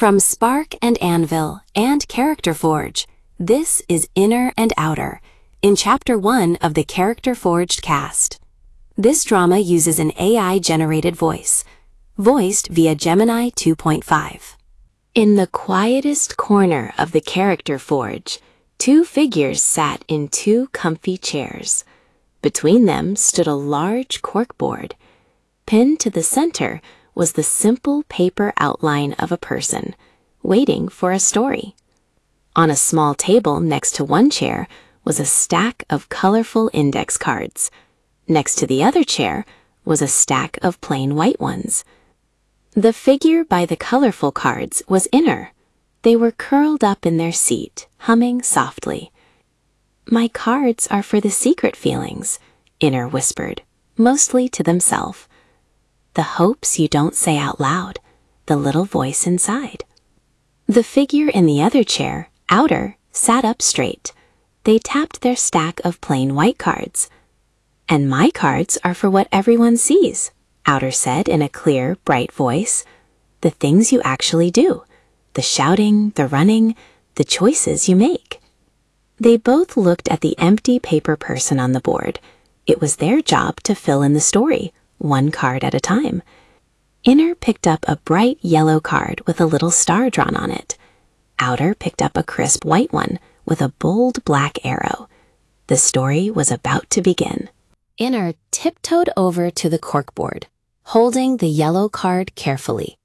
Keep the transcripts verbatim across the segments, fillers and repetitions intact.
From Spark and Anvil and Character Forge, this is Inner and Outer, in Chapter one of the Character Forged cast. This drama uses an A I-generated voice, voiced via Gemini two point five. In the quietest corner of the Character Forge, two figures sat in two comfy chairs. Between them stood a large corkboard. Pinned to the center was the simple paper outline of a person, waiting for a story. On a small table next to one chair was a stack of colorful index cards. Next to the other chair was a stack of plain white ones. The figure by the colorful cards was Inner. They were curled up in their seat, humming softly. "My cards are for the secret feelings," Inner whispered, mostly to themselves. "The hopes you don't say out loud," the little voice inside. The figure in the other chair, Outer, sat up straight. They tapped their stack of plain white cards. "And my cards are for what everyone sees," Outer said in a clear, bright voice. "The things you actually do. The shouting, the running, the choices you make." They both looked at the empty paper person on the board. It was their job to fill in the story, one card at a time. Inner picked up a bright yellow card with a little star drawn on it. Outer picked up a crisp white one with a bold black arrow. The story was about to begin. Inner tiptoed over to the corkboard, holding the yellow card carefully.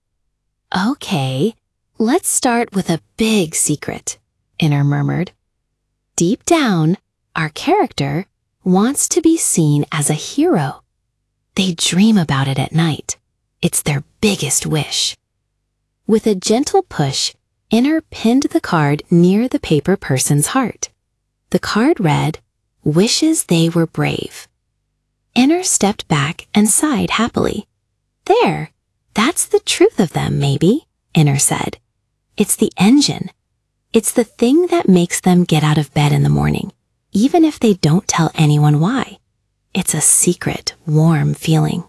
"Okay, let's start with a big secret," Inner murmured. "Deep down, our character wants to be seen as a hero. They dream about it at night. It's their biggest wish." With a gentle push, Inner pinned the card near the paper person's heart. The card read, "Wishes they were brave." Inner stepped back and sighed happily. "There, that's the truth of them, maybe," Inner said. "It's the engine. It's the thing that makes them get out of bed in the morning, even if they don't tell anyone why. It's a secret, warm feeling."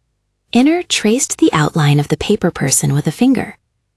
Inner traced the outline of the paper person with a finger.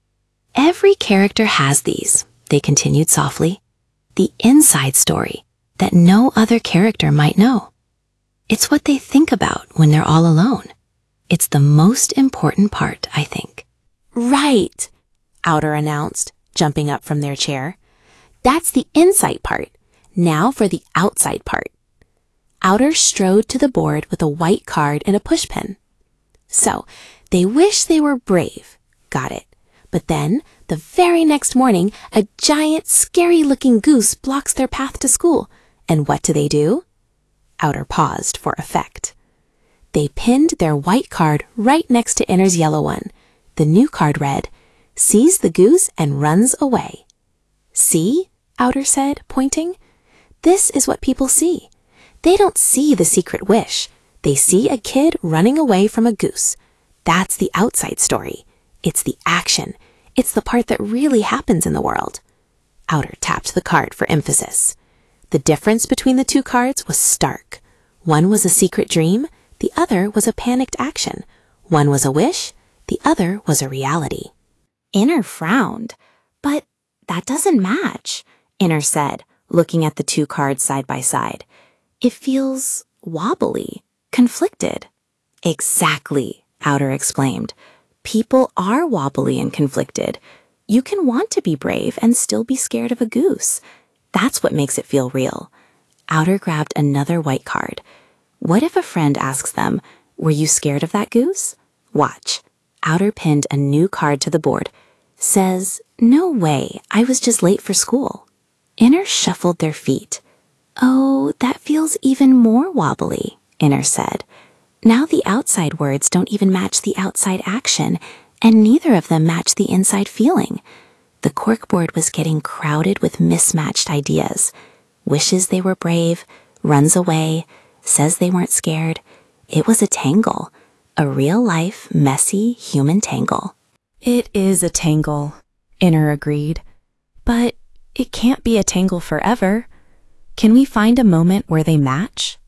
"Every character has these," they continued softly. "The inside story that no other character might know. It's what they think about when they're all alone. It's the most important part, I think." "Right," Outer announced, jumping up from their chair. "That's the inside part. Now for the outside part." Outer strode to the board with a white card and a pushpin. "So, they wish they were brave. Got it. But then, the very next morning, a giant, scary-looking goose blocks their path to school. And what do they do?" Outer paused for effect. They pinned their white card right next to Inner's yellow one. The new card read, "Sees the goose and runs away." "See?" Outer said, pointing. "This is what people see. They don't see the secret wish. They see a kid running away from a goose. That's the outside story. It's the action. It's the part that really happens in the world." Outer tapped the card for emphasis. The difference between the two cards was stark. One was a secret dream, the other was a panicked action. One was a wish, the other was a reality. Inner frowned. "But that doesn't match," Inner said, looking at the two cards side by side. "It feels wobbly, conflicted." "Exactly," Outer exclaimed. "People are wobbly and conflicted. You can want to be brave and still be scared of a goose. That's what makes it feel real." Outer grabbed another white card. "What if a friend asks them, 'Were you scared of that goose?' Watch." Outer pinned a new card to the board. "Says, 'No way, I was just late for school.'" Inner shuffled their feet. "Oh, that feels even more wobbly," Inner said. "Now the outside words don't even match the outside action, and neither of them match the inside feeling." The corkboard was getting crowded with mismatched ideas. Wishes they were brave, runs away, says they weren't scared. It was a tangle, a real-life, messy human tangle. "It is a tangle," Inner agreed. "But it can't be a tangle forever. Can we find a moment where they match?"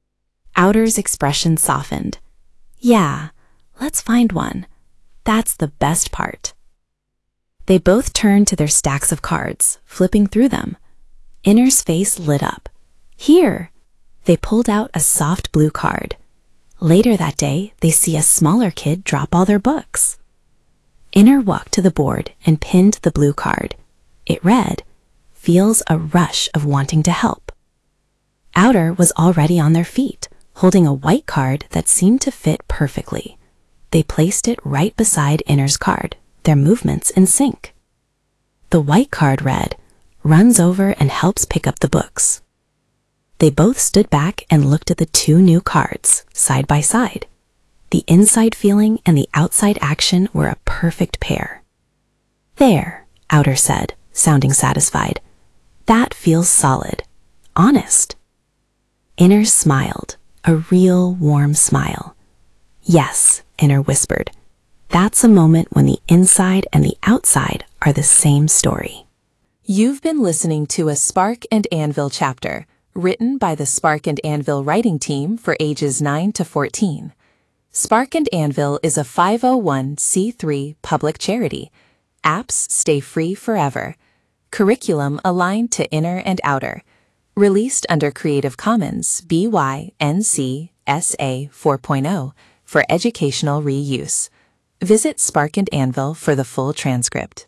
Outer's expression softened. "Yeah, let's find one. That's the best part." They both turned to their stacks of cards, flipping through them. Inner's face lit up. Here! They pulled out a soft blue card. Later that day, they see a smaller kid drop all their books. Inner walked to the board and pinned the blue card. It read, "Feels a rush of wanting to help." Outer was already on their feet, holding a white card that seemed to fit perfectly. They placed it right beside Inner's card, their movements in sync. The white card read, "Runs over and helps pick up the books." They both stood back and looked at the two new cards, side by side. The inside feeling and the outside action were a perfect pair. "There," Outer said, sounding satisfied. "That feels solid. Honest." Inner smiled, a real warm smile. "Yes," Inner whispered. "That's a moment when the inside and the outside are the same story." You've been listening to a Spark and Anvil chapter, written by the Spark and Anvil writing team for ages nine to fourteen. Spark and Anvil is a five oh one c three public charity. Apps stay free forever. Curriculum aligned to Inner and Outer. Released under Creative Commons B Y N C S A four point oh for educational reuse. Visit Spark and Anvil for the full transcript.